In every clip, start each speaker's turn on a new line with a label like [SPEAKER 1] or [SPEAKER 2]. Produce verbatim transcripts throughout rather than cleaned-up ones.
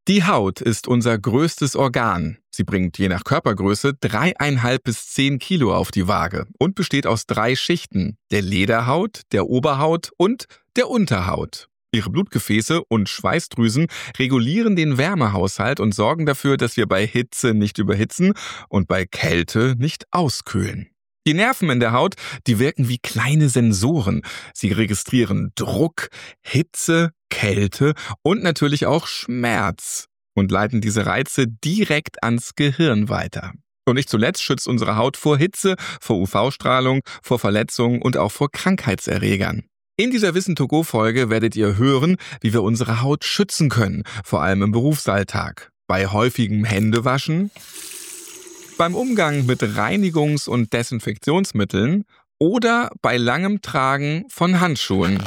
[SPEAKER 1] Die Haut ist unser größtes Organ. Sie bringt je nach Körpergröße dreieinhalb bis zehn Kilo auf die Waage und besteht aus drei Schichten: der Lederhaut, der Oberhaut und der Unterhaut. Ihre Blutgefäße und Schweißdrüsen regulieren den Wärmehaushalt und sorgen dafür, dass wir bei Hitze nicht überhitzen und bei Kälte nicht auskühlen. Die Nerven in der Haut, die wirken wie kleine Sensoren. Sie registrieren Druck, Hitze, Kälte und natürlich auch Schmerz und leiten diese Reize direkt ans Gehirn weiter. Und nicht zuletzt schützt unsere Haut vor Hitze, vor U V-Strahlung, vor Verletzungen und auch vor Krankheitserregern. In dieser Wissen to go Folge werdet ihr hören, wie wir unsere Haut schützen können, vor allem im Berufsalltag. Bei häufigem Händewaschen, beim Umgang mit Reinigungs- und Desinfektionsmitteln oder bei langem Tragen von Handschuhen.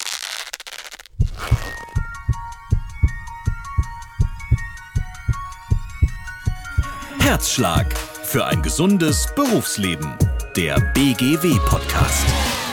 [SPEAKER 2] Herzschlag für ein gesundes Berufsleben. Der B G W-Podcast.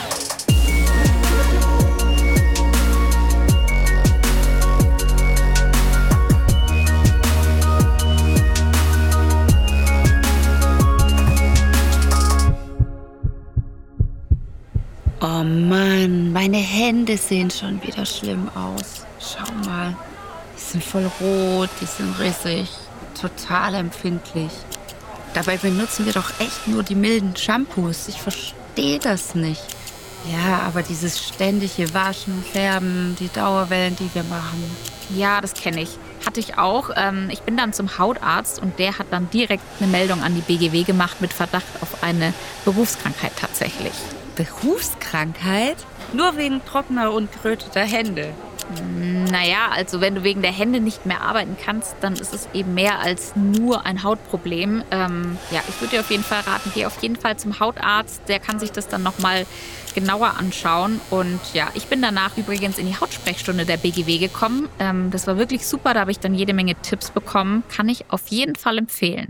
[SPEAKER 3] Oh Mann, meine Hände sehen schon wieder schlimm aus. Schau mal, die sind voll rot, die sind rissig, total empfindlich. Dabei benutzen wir doch echt nur die milden Shampoos. Ich verstehe das nicht. Ja, aber dieses ständige Waschen, Färben, die Dauerwellen, die wir machen.
[SPEAKER 4] Ja, das kenne ich. Hatte ich auch. Ähm, ich bin dann zum Hautarzt und der hat dann direkt eine Meldung an die B G W gemacht mit Verdacht auf eine Berufskrankheit tatsächlich.
[SPEAKER 3] Berufskrankheit? Nur wegen trockener und geröteter Hände?
[SPEAKER 4] Naja, also wenn du wegen der Hände nicht mehr arbeiten kannst, dann ist es eben mehr als nur ein Hautproblem. Ähm, ja, ich würde dir auf jeden Fall raten, geh auf jeden Fall zum Hautarzt. Der kann sich das dann nochmal genauer anschauen. Und ja, ich bin danach übrigens in die Hautsprechstunde der B G W gekommen. Ähm, das war wirklich super, da habe ich dann jede Menge Tipps bekommen. Kann ich auf jeden Fall empfehlen.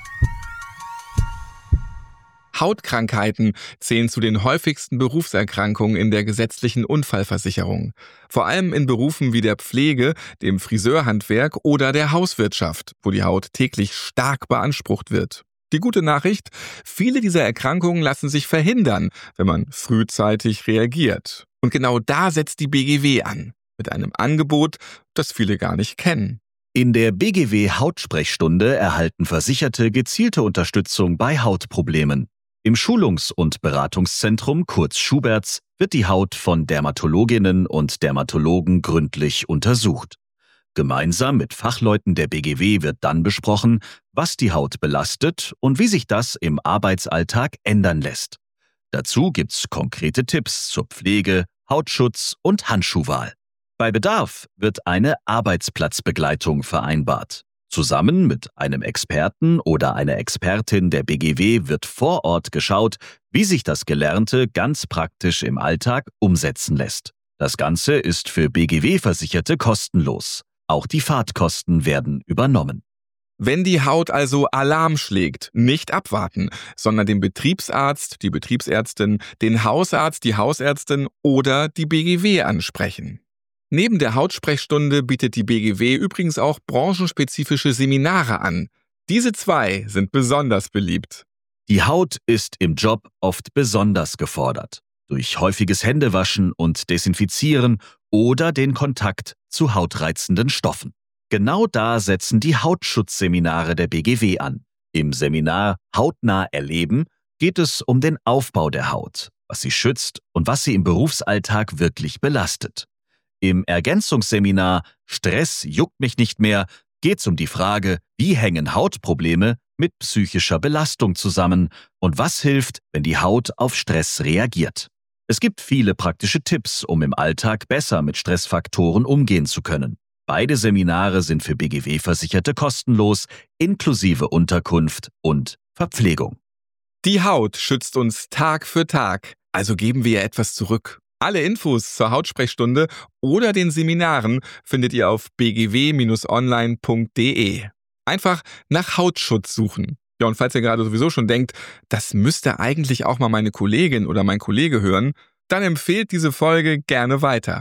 [SPEAKER 1] Hautkrankheiten zählen zu den häufigsten Berufserkrankungen in der gesetzlichen Unfallversicherung. Vor allem in Berufen wie der Pflege, dem Friseurhandwerk oder der Hauswirtschaft, wo die Haut täglich stark beansprucht wird. Die gute Nachricht: viele dieser Erkrankungen lassen sich verhindern, wenn man frühzeitig reagiert. Und genau da setzt die B G W an, mit einem Angebot, das viele gar nicht kennen.
[SPEAKER 2] In der B G W-Hautsprechstunde erhalten Versicherte gezielte Unterstützung bei Hautproblemen. Im Schulungs- und Beratungszentrum, kurz Schuberts, wird die Haut von Dermatologinnen und Dermatologen gründlich untersucht. Gemeinsam mit Fachleuten der B G W wird dann besprochen, was die Haut belastet und wie sich das im Arbeitsalltag ändern lässt. Dazu gibt's konkrete Tipps zur Pflege, Hautschutz und Handschuhwahl. Bei Bedarf wird eine Arbeitsplatzbegleitung vereinbart. Zusammen mit einem Experten oder einer Expertin der B G W wird vor Ort geschaut, wie sich das Gelernte ganz praktisch im Alltag umsetzen lässt. Das Ganze ist für B G W-Versicherte kostenlos. Auch die Fahrtkosten werden übernommen.
[SPEAKER 1] Wenn die Haut also Alarm schlägt, nicht abwarten, sondern den Betriebsarzt, die Betriebsärztin, den Hausarzt, die Hausärztin oder die B G W ansprechen. Neben der Hautsprechstunde bietet die B G W übrigens auch branchenspezifische Seminare an. Diese zwei sind besonders beliebt.
[SPEAKER 2] Die Haut ist im Job oft besonders gefordert. Durch häufiges Händewaschen und Desinfizieren oder den Kontakt zu hautreizenden Stoffen. Genau da setzen die Hautschutzseminare der B G W an. Im Seminar Hautnah erleben geht es um den Aufbau der Haut, was sie schützt und was sie im Berufsalltag wirklich belastet. Im Ergänzungsseminar Stress juckt mich nicht mehr geht es um die Frage, wie hängen Hautprobleme mit psychischer Belastung zusammen und was hilft, wenn die Haut auf Stress reagiert. Es gibt viele praktische Tipps, um im Alltag besser mit Stressfaktoren umgehen zu können. Beide Seminare sind für B G W-Versicherte kostenlos, inklusive Unterkunft und Verpflegung.
[SPEAKER 1] Die Haut schützt uns Tag für Tag, also geben wir ihr etwas zurück. Alle Infos zur Hautsprechstunde oder den Seminaren findet ihr auf b g w online punkt d e. Einfach nach Hautschutz suchen. Ja, und falls ihr gerade sowieso schon denkt, das müsste eigentlich auch mal meine Kollegin oder mein Kollege hören, dann empfehlt diese Folge gerne weiter.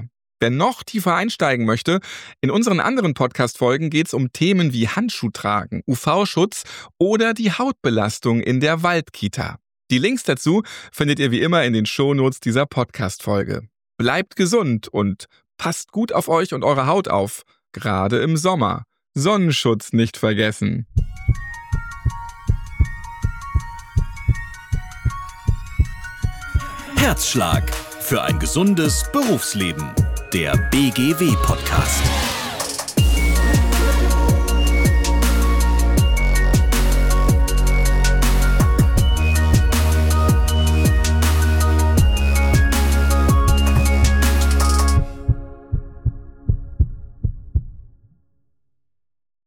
[SPEAKER 1] Wer noch tiefer einsteigen möchte, in unseren anderen Podcast-Folgen geht es um Themen wie Handschuhtragen, U V-Schutz oder die Hautbelastung in der Waldkita. Die Links dazu findet ihr wie immer in den Shownotes dieser Podcast-Folge. Bleibt gesund und passt gut auf euch und eure Haut auf, gerade im Sommer. Sonnenschutz nicht vergessen.
[SPEAKER 2] Herzschlag für ein gesundes Berufsleben. Der B G W-Podcast.